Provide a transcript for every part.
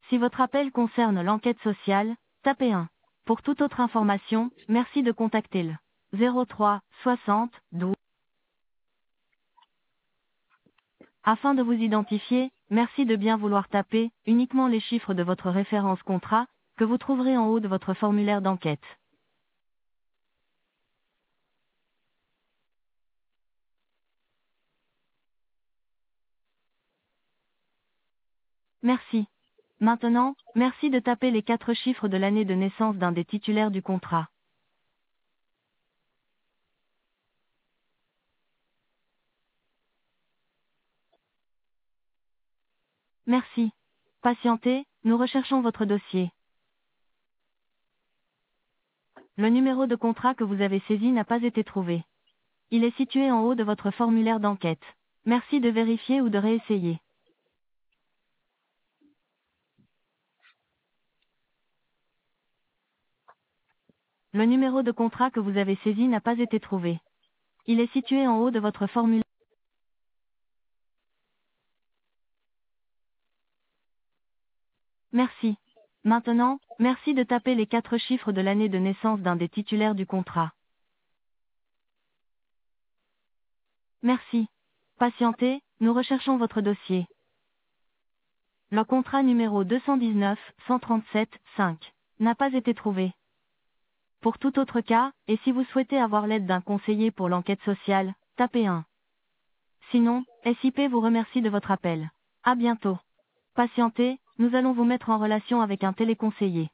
Si votre appel concerne l'enquête sociale, tapez 1. Pour toute autre information, merci de contacter le 03 60 12. Afin de vous identifier, merci de bien vouloir taper uniquement les chiffres de votre référence contrat, que vous trouverez en haut de votre formulaire d'enquête. Merci. Maintenant, merci de taper les 4 chiffres de l'année de naissance d'un des titulaires du contrat. Merci. Patientez, nous recherchons votre dossier. Le numéro de contrat que vous avez saisi n'a pas été trouvé. Il est situé en haut de votre formulaire d'enquête. Merci de vérifier ou de réessayer. Le numéro de contrat que vous avez saisi n'a pas été trouvé. Il est situé en haut de votre formulaire. Merci. Maintenant, merci de taper les 4 chiffres de l'année de naissance d'un des titulaires du contrat. Merci. Patientez, nous recherchons votre dossier. Le contrat numéro 219-137-5 n'a pas été trouvé. Pour tout autre cas, et si vous souhaitez avoir l'aide d'un conseiller pour l'enquête sociale, tapez 1. Sinon, SIP vous remercie de votre appel. À bientôt. Patientez, nous allons vous mettre en relation avec un téléconseiller.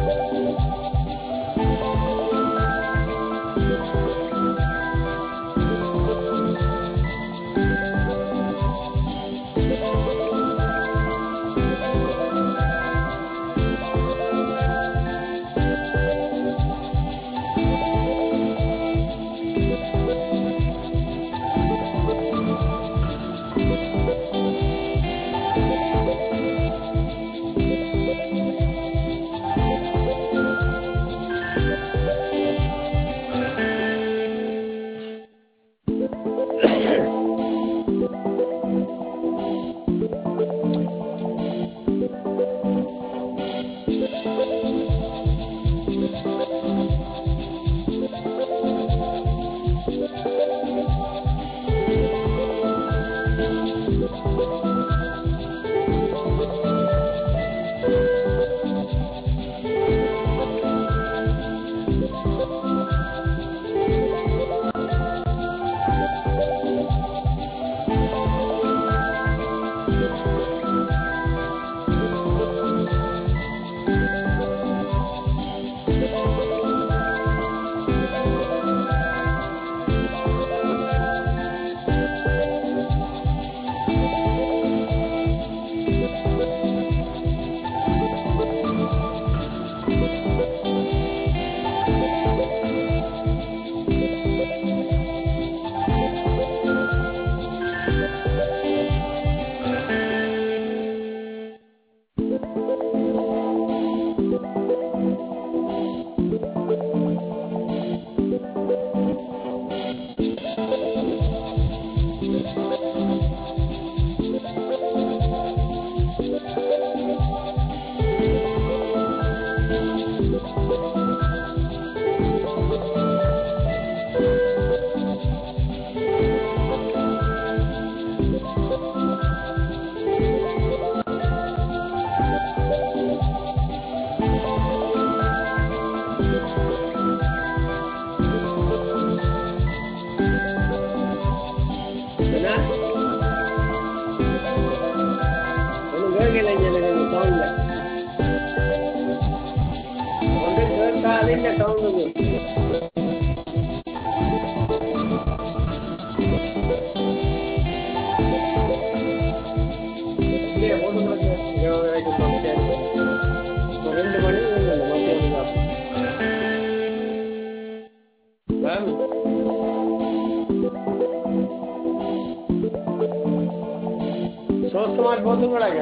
சோசமார் போதுங்களாங்க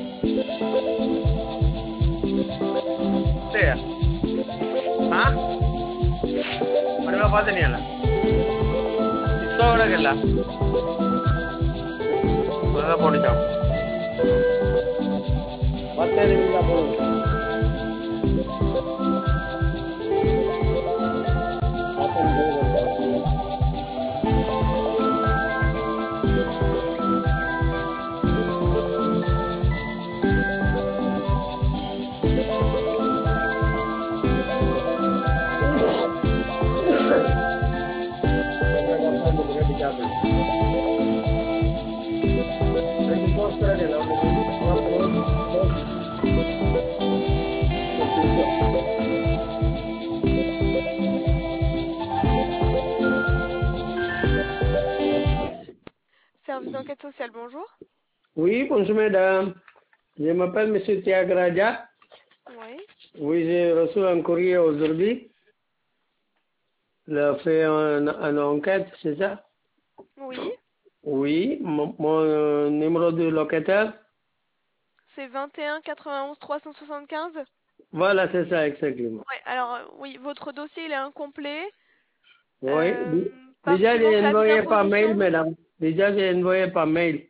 மறுபடியும் பார்த்தீங்களா இசோடகல்ல போட்டுச்சோம் 10 நிமிஷம் போதும் Service d'enquête sociale, bonjour. Oui, bonjour mesdames. Je m'appelle Monsieur Thiagraja. Oui. Oui, j'ai reçu un courrier aujourd'hui. Il a fait une enquête, c'est ça? Oui. Oui, mon numéro de locataire. C'est 21 91 375. Voilà, c'est ça, exactement. Ouais, alors oui, votre dossier il est incomplet. Oui, Parce déjà qu'il j'ai manque l'avis envoyé par mail, d'imposition. madame. Déjà j'ai envoyé par mail.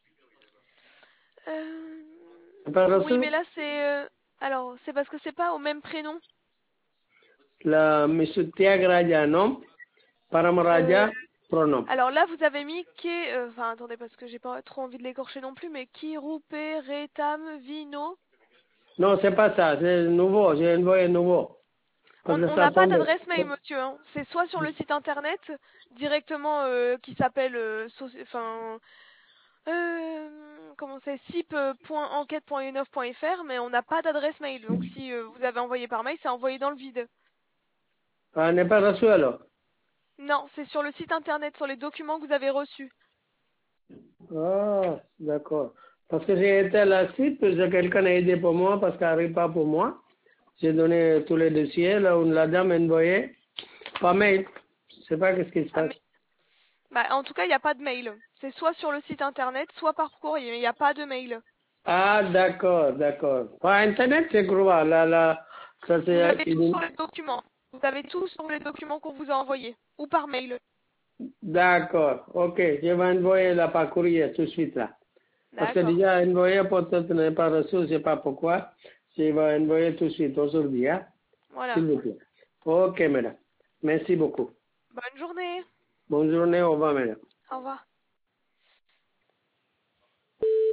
Pas reçu? Oui, mais là c'est alors c'est parce que c'est pas au même prénom. La Monsieur Thiagraja, non? Paramaraja, pronom. Alors là vous avez mis enfin attendez parce que j'ai pas trop envie de l'écorcher non plus, mais Kirupe Retam Vino. Non, c'est pas ça, c'est nouveau, j'ai envoyé nouveau. On n'a pas d'adresse mail, monsieur. Hein. C'est soit sur le site internet directement qui s'appelle, enfin, Comment c'est, sip.enquête.unov.fr, mais on n'a pas d'adresse mail. Donc si vous avez envoyé par mail, c'est envoyé dans le vide. Ah, n'est pas reçu alors? Non, c'est sur le site internet, sur les documents que vous avez reçus. Ah, d'accord. Parce que j'ai été à la site, quelqu'un a aidé pour moi parce qu'elle n'arrive pas pour moi. J'ai donné tous les dossiers, là où la dame a envoyé par mail. Je sais pas qu'est-ce qui se passe. Bah, en tout cas, il n'y a pas de mail. C'est soit sur le site internet, soit par courrier, mais il n'y a pas de mail. Ah, d'accord, d'accord. Par Internet, c'est quoi? Ça Vous c'est... avez tout sur les documents. Vous avez tout sur les documents qu'on vous a envoyés. Ou par mail. D'accord, ok. Je vais envoyer là par courrier tout de suite là. Parce que D'accord. déjà envoyé, peut-être n'est pas reçu, je ne sais pas pourquoi. Je vais envoyer tout de suite aujourd'hui, hein? Voilà. S'il vous plaît. Ok, madame. Merci beaucoup. Bonne journée. Bonne journée, au revoir, madame. Au revoir.